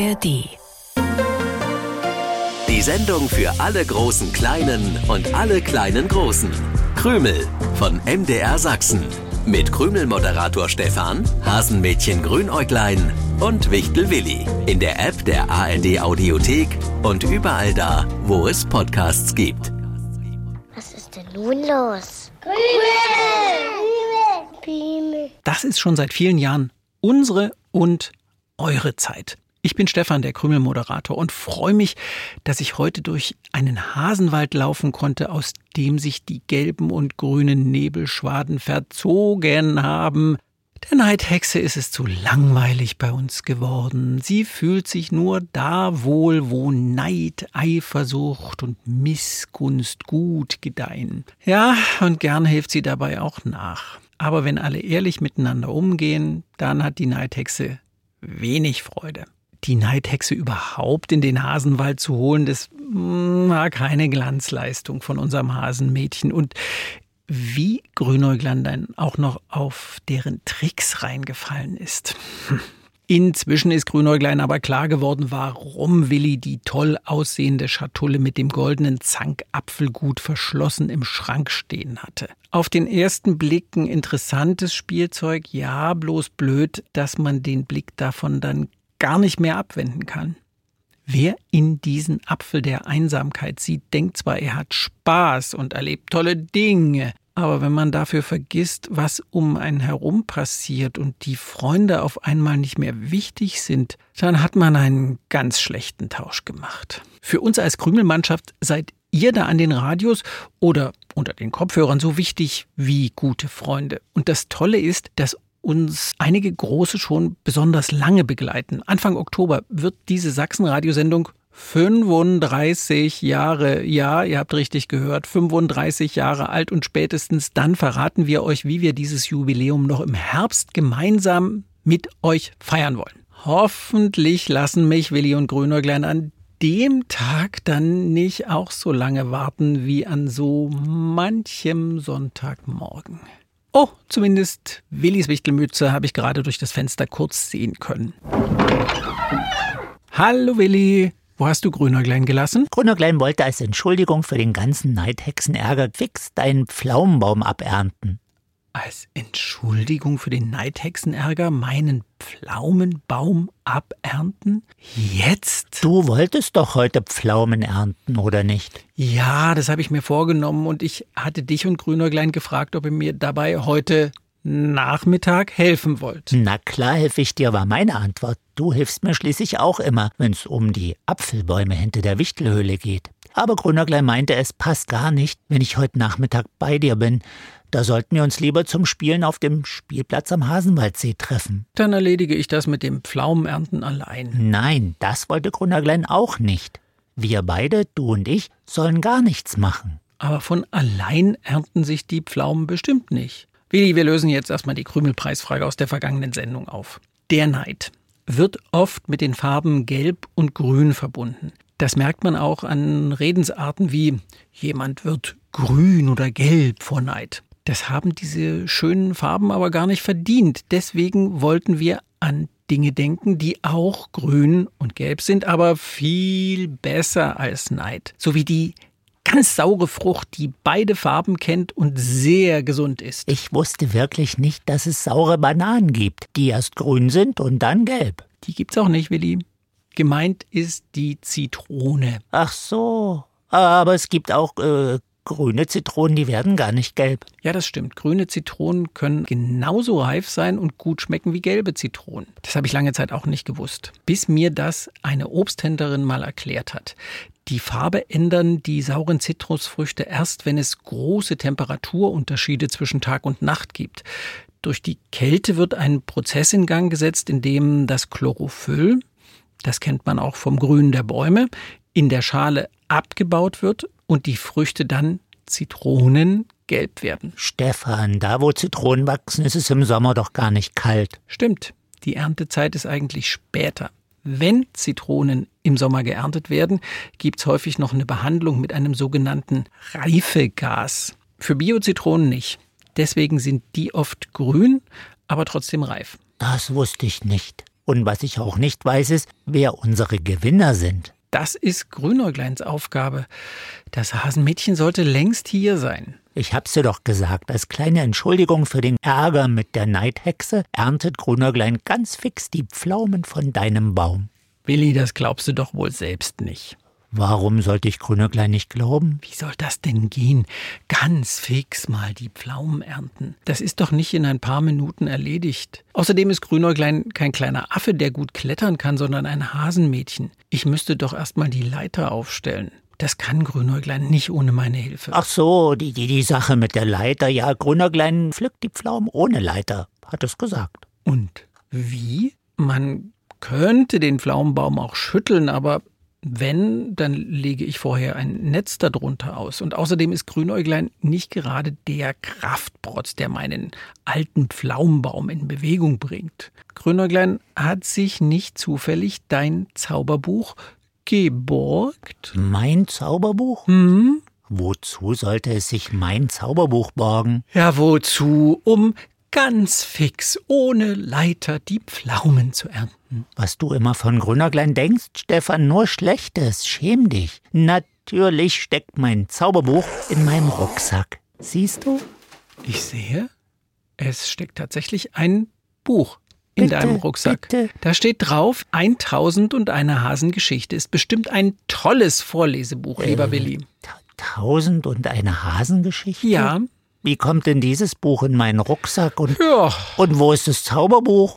ARD. Die Sendung für alle großen Kleinen und alle kleinen Großen. Krümel von MDR Sachsen. Mit Krümel-Moderator Stefan, Hasenmädchen Grünäuglein und Wichtel Willi. In der App der ARD Audiothek und überall da, wo es Podcasts gibt. Was ist denn nun los? Krümel! Das ist schon seit vielen Jahren unsere und eure Zeit. Ich bin Stefan, der Krümel-Moderator, und freue mich, dass ich heute durch einen Hasenwald laufen konnte, aus dem sich die gelben und grünen Nebelschwaden verzogen haben. Der Neidhexe ist es zu langweilig bei uns geworden. Sie fühlt sich nur da wohl, wo Neid, Eifersucht und Missgunst gut gedeihen. Ja, und gern hilft sie dabei auch nach. Aber wenn alle ehrlich miteinander umgehen, dann hat die Neidhexe wenig Freude. Die Neidhexe überhaupt in den Hasenwald zu holen, das war keine Glanzleistung von unserem Hasenmädchen. Und wie Grünäuglein dann auch noch auf deren Tricks reingefallen ist. Inzwischen ist Grünäuglein aber klar geworden, warum Willi die toll aussehende Schatulle mit dem goldenen Zankapfel gut verschlossen im Schrank stehen hatte. Auf den ersten Blick ein interessantes Spielzeug, ja, bloß blöd, dass man den Blick davon dann gar nicht mehr abwenden kann. Wer in diesen Apfel der Einsamkeit sieht, denkt zwar, er hat Spaß und erlebt tolle Dinge, aber wenn man dafür vergisst, was um einen herum passiert und die Freunde auf einmal nicht mehr wichtig sind, dann hat man einen ganz schlechten Tausch gemacht. Für uns als Krümelmannschaft seid ihr da an den Radios oder unter den Kopfhörern so wichtig wie gute Freunde. Und das Tolle ist, dass uns einige Große schon besonders lange begleiten. Anfang Oktober wird diese Sachsen-Radiosendung 35 Jahre, ja, ihr habt richtig gehört, 35 Jahre alt, und spätestens dann verraten wir euch, wie wir dieses Jubiläum noch im Herbst gemeinsam mit euch feiern wollen. Hoffentlich lassen mich Willi und Grünäuglein an dem Tag dann nicht auch so lange warten wie an so manchem Sonntagmorgen. Oh, zumindest Willis Wichtelmütze habe ich gerade durch das Fenster kurz sehen können. Hallo Willi, wo hast du Grünäuglein gelassen? Grünäuglein wollte als Entschuldigung für den ganzen Neidhexenärger fix deinen Pflaumenbaum abernten. Als Entschuldigung für den Neidhexenärger meinen Pflaumenbaum abernten? Jetzt? Du wolltest doch heute Pflaumen ernten, oder nicht? Ja, das habe ich mir vorgenommen, und ich hatte dich und Grünäuglein gefragt, ob ihr mir dabei heute Nachmittag helfen wollt. Na klar helfe ich dir, war meine Antwort. Du hilfst mir schließlich auch immer, wenn es um die Apfelbäume hinter der Wichtelhöhle geht. Aber Grünäuglein meinte, es passt gar nicht, wenn ich heute Nachmittag bei dir bin. Da sollten wir uns lieber zum Spielen auf dem Spielplatz am Hasenwaldsee treffen. Dann erledige ich das mit dem Pflaumenernten allein. Nein, das wollte Grünäuglein auch nicht. Wir beide, du und ich, sollen gar nichts machen. Aber von allein ernten sich die Pflaumen bestimmt nicht. Willi, wir lösen jetzt erstmal die Krümelpreisfrage aus der vergangenen Sendung auf. Der Neid wird oft mit den Farben Gelb und Grün verbunden. Das merkt man auch an Redensarten wie jemand wird grün oder gelb vor Neid. Das haben diese schönen Farben aber gar nicht verdient. Deswegen wollten wir an Dinge denken, die auch grün und gelb sind, aber viel besser als Neid. So wie die ganz saure Frucht, die beide Farben kennt und sehr gesund ist. Ich wusste wirklich nicht, dass es saure Bananen gibt, die erst grün sind und dann gelb. Die gibt's auch nicht, Willi. Gemeint ist die Zitrone. Ach so, aber es gibt auch grüne Zitronen, die werden gar nicht gelb. Ja, das stimmt. Grüne Zitronen können genauso reif sein und gut schmecken wie gelbe Zitronen. Das habe ich lange Zeit auch nicht gewusst, bis mir das eine Obsthändlerin mal erklärt hat. Die Farbe ändern die sauren Zitrusfrüchte erst, wenn es große Temperaturunterschiede zwischen Tag und Nacht gibt. Durch die Kälte wird ein Prozess in Gang gesetzt, in dem das Chlorophyll, das kennt man auch vom Grün der Bäume, in der Schale abgebaut wird und die Früchte dann zitronengelb werden. Stefan, da wo Zitronen wachsen, ist es im Sommer doch gar nicht kalt. Stimmt, die Erntezeit ist eigentlich später. Wenn Zitronen im Sommer geerntet werden, gibt es häufig noch eine Behandlung mit einem sogenannten Reifegas. Für Bio-Zitronen nicht. Deswegen sind die oft grün, aber trotzdem reif. Das wusste ich nicht. Und was ich auch nicht weiß, ist, wer unsere Gewinner sind. Das ist Grünäugleins Aufgabe. Das Hasenmädchen sollte längst hier sein. Ich hab's dir doch gesagt, als kleine Entschuldigung für den Ärger mit der Neidhexe erntet Grünäuglein ganz fix die Pflaumen von deinem Baum. Willi, das glaubst du doch wohl selbst nicht. Warum sollte ich Grünäuglein nicht glauben? Wie soll das denn gehen? Ganz fix mal die Pflaumen ernten. Das ist doch nicht in ein paar Minuten erledigt. Außerdem ist Grünäuglein kein kleiner Affe, der gut klettern kann, sondern ein Hasenmädchen. Ich müsste doch erst mal die Leiter aufstellen. Das kann Grünäuglein nicht ohne meine Hilfe. Ach so, die Sache mit der Leiter. Ja, Grünäuglein pflückt die Pflaumen ohne Leiter, hat es gesagt. Und wie? Man könnte den Pflaumenbaum auch schütteln, aber wenn, dann lege ich vorher ein Netz darunter aus. Und außerdem ist Grünäuglein nicht gerade der Kraftprotz, der meinen alten Pflaumenbaum in Bewegung bringt. Grünäuglein hat sich nicht zufällig dein Zauberbuch geborgt? Mein Zauberbuch? Hm? Wozu sollte es sich mein Zauberbuch borgen? Ja, wozu? Um ganz fix, ohne Leiter, die Pflaumen zu ernten. Was du immer von Grünäuglein denkst, Stefan, nur Schlechtes. Schäm dich. Natürlich steckt mein Zauberbuch in meinem Rucksack. Siehst du? Ich sehe, es steckt tatsächlich ein Buch in deinem Rucksack. Bitte. Da steht drauf, 1001 Hasengeschichte. Ist bestimmt ein tolles Vorlesebuch, lieber Willi. 1001 Hasengeschichte? Ja. Wie kommt denn dieses Buch in meinen Rucksack? Und Ja. Und wo ist das Zauberbuch?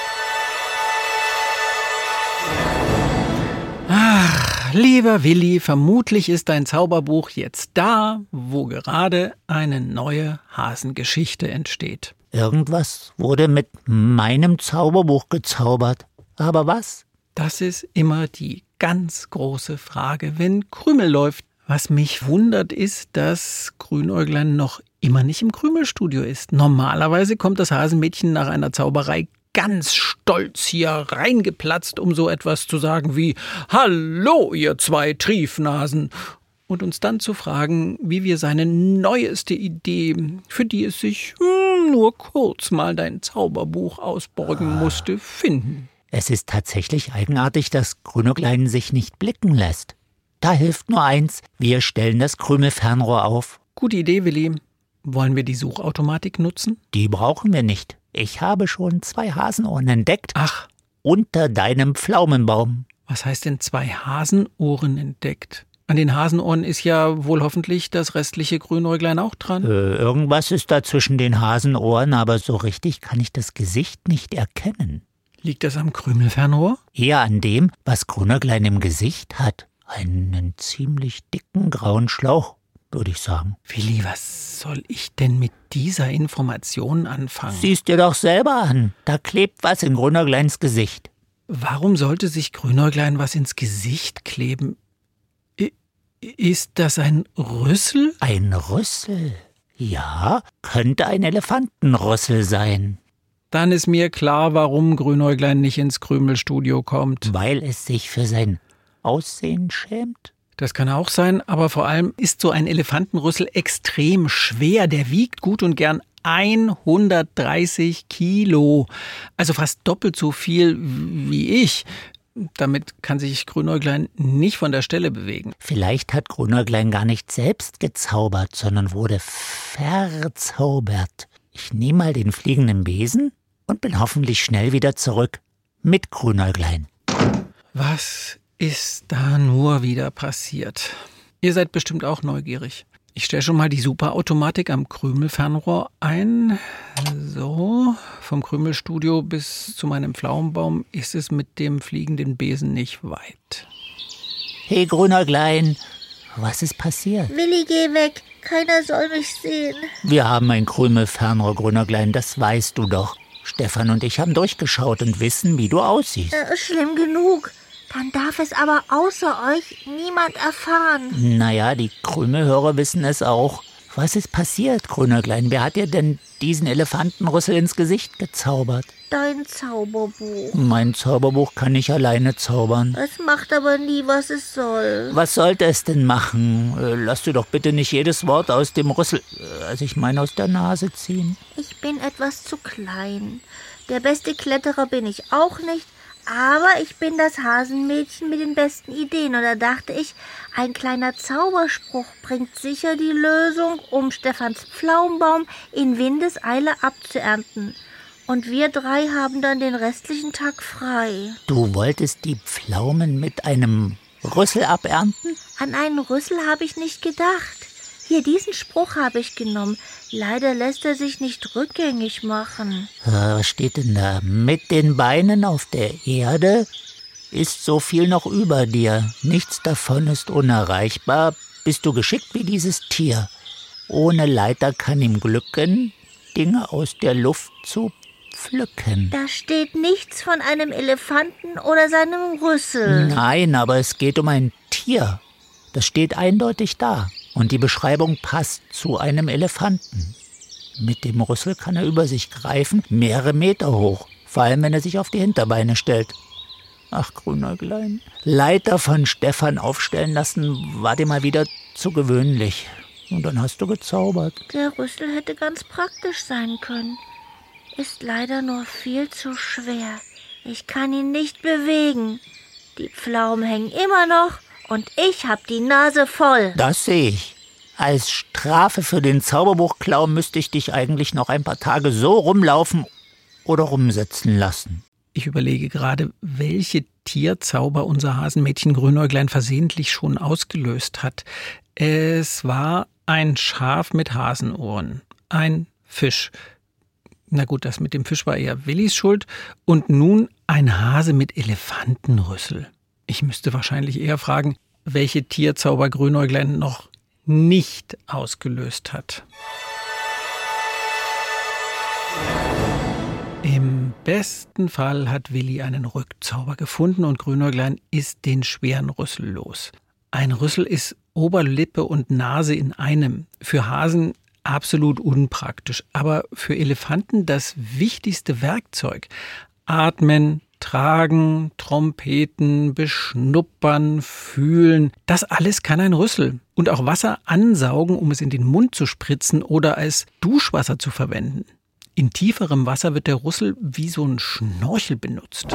Ach, lieber Willi, vermutlich ist dein Zauberbuch jetzt da, wo gerade eine neue Hasengeschichte entsteht. Irgendwas wurde mit meinem Zauberbuch gezaubert. Aber was? Das ist immer die ganz große Frage, wenn Krümel läuft. Was mich wundert, ist, dass Grünäuglein noch immer nicht im Krümelstudio ist. Normalerweise kommt das Hasenmädchen nach einer Zauberei ganz stolz hier reingeplatzt, um so etwas zu sagen wie »Hallo, ihr zwei Triefnasen!« und uns dann zu fragen, wie wir seine neueste Idee, für die es sich nur kurz mal dein Zauberbuch ausborgen musste, finden. Es ist tatsächlich eigenartig, dass Grünäuglein sich nicht blicken lässt. Da hilft nur eins, wir stellen das Krümelfernrohr auf. Gute Idee, Willi. Wollen wir die Suchautomatik nutzen? Die brauchen wir nicht. Ich habe schon 2 Hasenohren entdeckt. Ach, unter deinem Pflaumenbaum. was heißt denn 2 Hasenohren entdeckt? An den Hasenohren ist ja wohl hoffentlich das restliche Grünäuglein auch dran. Irgendwas ist da zwischen den Hasenohren, aber so richtig kann ich das Gesicht nicht erkennen. Liegt das am Krümelfernrohr? Eher an dem, was Grünäuglein im Gesicht hat. Einen ziemlich dicken grauen Schlauch, würde ich sagen. Willi, was soll ich denn mit dieser Information anfangen? Siehst dir doch selber an. Da klebt was in Grünäugleins Gesicht. Warum sollte sich Grünäuglein was ins Gesicht kleben? Ist das ein Rüssel? Ein Rüssel? Ja, könnte ein Elefantenrüssel sein. Dann ist mir klar, warum Grünäuglein nicht ins Krümelstudio kommt. Weil es sich für sein Aussehen schämt? Das kann auch sein, aber vor allem ist so ein Elefantenrüssel extrem schwer. Der wiegt gut und gern 130 Kilo. Also fast doppelt so viel wie ich. Damit kann sich Grünäuglein nicht von der Stelle bewegen. Vielleicht hat Grünäuglein gar nicht selbst gezaubert, sondern wurde verzaubert. Ich nehme mal den fliegenden Besen und bin hoffentlich schnell wieder zurück mit Grünäuglein. Was ist da nur wieder passiert? Ihr seid bestimmt auch neugierig. Ich stelle schon mal die Superautomatik am Krümelfernrohr ein. So, vom Krümelstudio bis zu meinem Pflaumenbaum ist es mit dem fliegenden Besen nicht weit. Hey Grünäuglein, was ist passiert? Willi, geh weg. Keiner soll mich sehen. Wir haben ein Krümelfernrohr, Grünäuglein, das weißt du doch. Stefan und ich haben durchgeschaut und wissen, wie du aussiehst. Schlimm genug. Dann darf es aber außer euch niemand erfahren. Naja, die Krümelhörer wissen es auch. Was ist passiert, Grünäuglein? Wer hat dir denn diesen Elefantenrüssel ins Gesicht gezaubert? Dein Zauberbuch. Mein Zauberbuch kann nicht alleine zaubern. Es macht aber nie, was es soll. Was sollte es denn machen? Lass dir doch bitte nicht jedes Wort aus dem Rüssel, aus der Nase ziehen. Ich bin etwas zu klein. Der beste Kletterer bin ich auch nicht, aber ich bin das Hasenmädchen mit den besten Ideen. Und da dachte ich, ein kleiner Zauberspruch bringt sicher die Lösung, um Stefans Pflaumenbaum in Windeseile abzuernten. Und wir 3 haben dann den restlichen Tag frei. Du wolltest die Pflaumen mit einem Rüssel abernten? An einen Rüssel habe ich nicht gedacht. Hier, diesen Spruch habe ich genommen. Leider lässt er sich nicht rückgängig machen. Was steht denn da? Mit den Beinen auf der Erde ist so viel noch über dir. Nichts davon ist unerreichbar. Bist du geschickt wie dieses Tier? Ohne Leiter kann ihm glücken, Dinge aus der Luft zu pflücken. Da steht nichts von einem Elefanten oder seinem Rüssel. Nein, aber es geht um ein Tier. Das steht eindeutig da. Und die Beschreibung passt zu einem Elefanten. Mit dem Rüssel kann er über sich greifen, mehrere Meter hoch. Vor allem, wenn er sich auf die Hinterbeine stellt. Ach, Grünäuglein. Leiter von Stefan aufstellen lassen, war dir mal wieder zu gewöhnlich. Und dann hast du gezaubert. Der Rüssel hätte ganz praktisch sein können. Ist leider nur viel zu schwer. Ich kann ihn nicht bewegen. Die Pflaumen hängen immer noch. Und ich hab die Nase voll. Das sehe ich. Als Strafe für den Zauberbuchklau müsste ich dich eigentlich noch ein paar Tage so rumlaufen oder rumsitzen lassen. Ich überlege gerade, welche Tierzauber unser Hasenmädchen Grünäuglein versehentlich schon ausgelöst hat. Es war ein Schaf mit Hasenohren, ein Fisch. Na gut, das mit dem Fisch war eher Willis Schuld. Und nun ein Hase mit Elefantenrüssel. Ich müsste wahrscheinlich eher fragen, welche Tierzauber Grünäuglein noch nicht ausgelöst hat. Im besten Fall hat Willi einen Rückzauber gefunden und Grünäuglein ist den schweren Rüssel los. Ein Rüssel ist Oberlippe und Nase in einem. Für Hasen absolut unpraktisch, aber für Elefanten das wichtigste Werkzeug. Atmen, tragen, Trompeten, beschnuppern, fühlen. Das alles kann ein Rüssel. Und auch Wasser ansaugen, um es in den Mund zu spritzen oder als Duschwasser zu verwenden. In tieferem Wasser wird der Rüssel wie so ein Schnorchel benutzt.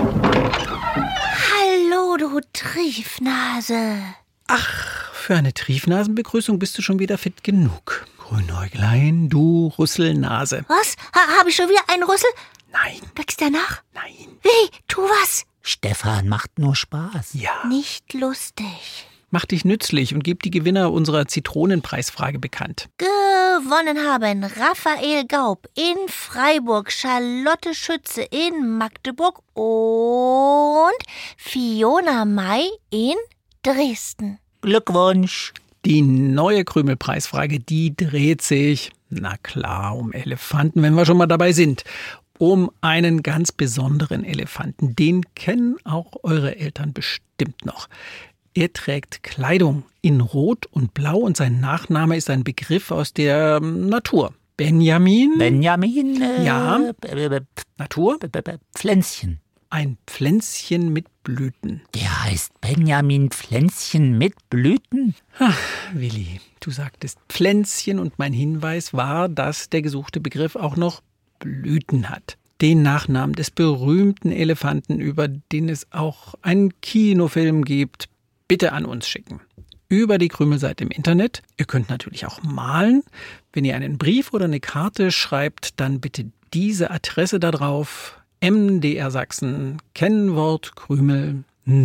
Hallo, du Triefnase. Ach, für eine Triefnasenbegrüßung bist du schon wieder fit genug. Grünäuglein, du Rüsselnase. Was? Habe ich schon wieder einen Rüssel? Nein. Wächst der nach? Nein. Wie? Tu was? Stefan macht nur Spaß. Ja. Nicht lustig. Mach dich nützlich und gib die Gewinner unserer Zitronenpreisfrage bekannt. Gewonnen haben Raphael Gaub in Freiburg, Charlotte Schütze in Magdeburg und Fiona May in Dresden. Glückwunsch. Die neue Krümelpreisfrage, die dreht sich, na klar, um Elefanten, wenn wir schon mal dabei sind. Um einen ganz besonderen Elefanten. Den kennen auch eure Eltern bestimmt noch. Er trägt Kleidung in Rot und Blau und sein Nachname ist ein Begriff aus der Natur. Benjamin? Ja. Natur? Pflänzchen. Ein Pflänzchen mit Blüten. Der heißt Benjamin Pflänzchen mit Blüten? Ach, Willi, du sagtest Pflänzchen und mein Hinweis war, dass der gesuchte Begriff auch noch Blüten hat. Den Nachnamen des berühmten Elefanten, über den es auch einen Kinofilm gibt, bitte an uns schicken. Über die Krümelseite im Internet. Ihr könnt natürlich auch malen. Wenn ihr einen Brief oder eine Karte schreibt, dann bitte diese Adresse da drauf. MDR Sachsen, Kennwort Krümel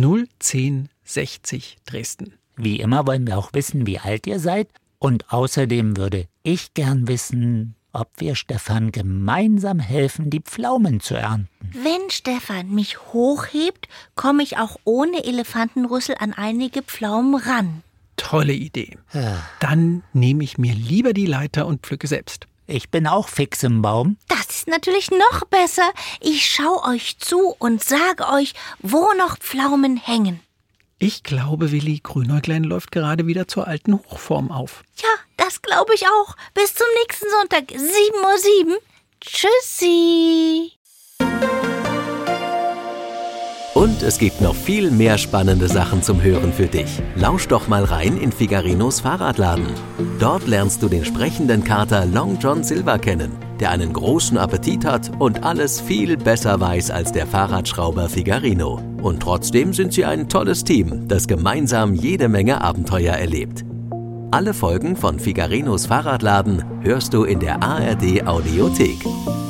01060 Dresden. Wie immer wollen wir auch wissen, wie alt ihr seid. Und außerdem würde ich gern wissen, ob wir Stefan gemeinsam helfen, die Pflaumen zu ernten. Wenn Stefan mich hochhebt, komme ich auch ohne Elefantenrüssel an einige Pflaumen ran. Tolle Idee. Dann nehme ich mir lieber die Leiter und pflücke selbst. Ich bin auch fix im Baum. Das ist natürlich noch besser. Ich schaue euch zu und sage euch, wo noch Pflaumen hängen. Ich glaube, Willi, Grünäuglein läuft gerade wieder zur alten Hochform auf. Ja, das glaube ich auch. Bis zum nächsten Sonntag, 7:07 Uhr. Tschüssi. Und es gibt noch viel mehr spannende Sachen zum Hören für dich. Lausch doch mal rein in Figarinos Fahrradladen. Dort lernst du den sprechenden Kater Long John Silver kennen, der einen großen Appetit hat und alles viel besser weiß als der Fahrradschrauber Figarino. Und trotzdem sind sie ein tolles Team, das gemeinsam jede Menge Abenteuer erlebt. Alle Folgen von Figarinos Fahrradladen hörst du in der ARD Audiothek.